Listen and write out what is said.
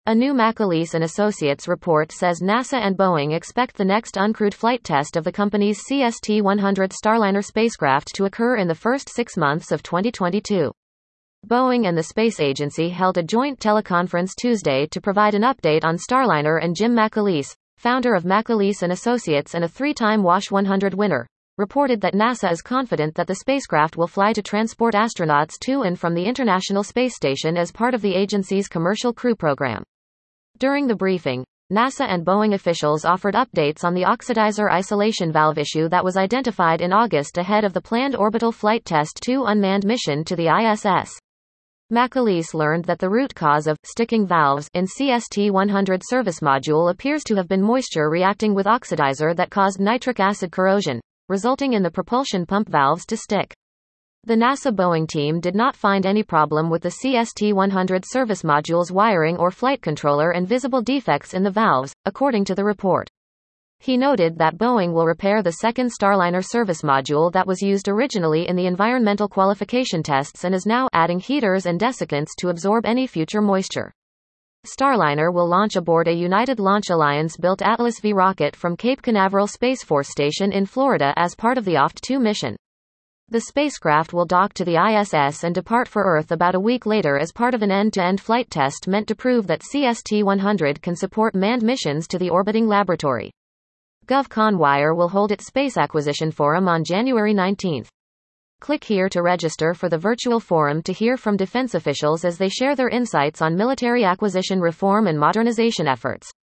A new McAleese and Associates report says NASA and Boeing expect the next uncrewed flight test of the company's CST-100 Starliner spacecraft to occur in the first 6 months of 2022. Boeing and the space agency held a joint teleconference Tuesday to provide an update on Starliner, and Jim McAleese, founder of McAleese and Associates and a 3-time WASH 100 winner, reported that NASA is confident that the spacecraft will fly to transport astronauts to and from the International Space Station as part of the agency's Commercial Crew Program. During the briefing, NASA and Boeing officials offered updates on the oxidizer isolation valve issue that was identified in August ahead of the planned Orbital Flight Test 2 unmanned mission to the ISS. McAleese learned that the root cause of sticking valves in CST-100 service module appears to have been moisture reacting with oxidizer that caused nitric acid corrosion, resulting in the propulsion pump valves to stick. The NASA-Boeing team did not find any problem with the CST-100 service module's wiring or flight controller and visible defects in the valves, according to the report. He noted that Boeing will repair the second Starliner service module that was used originally in the environmental qualification tests and is now adding heaters and desiccants to absorb any future moisture. Starliner will launch aboard a United Launch Alliance-built Atlas V rocket from Cape Canaveral Space Force Station in Florida as part of the OFT-2 mission. The spacecraft will dock to the ISS and depart for Earth about a week later as part of an end-to-end flight test meant to prove that CST-100 can support manned missions to the orbiting laboratory. GovConWire will hold its Space Acquisition Forum on January 19. Click here to register for the virtual forum to hear from defense officials as they share their insights on military acquisition reform and modernization efforts.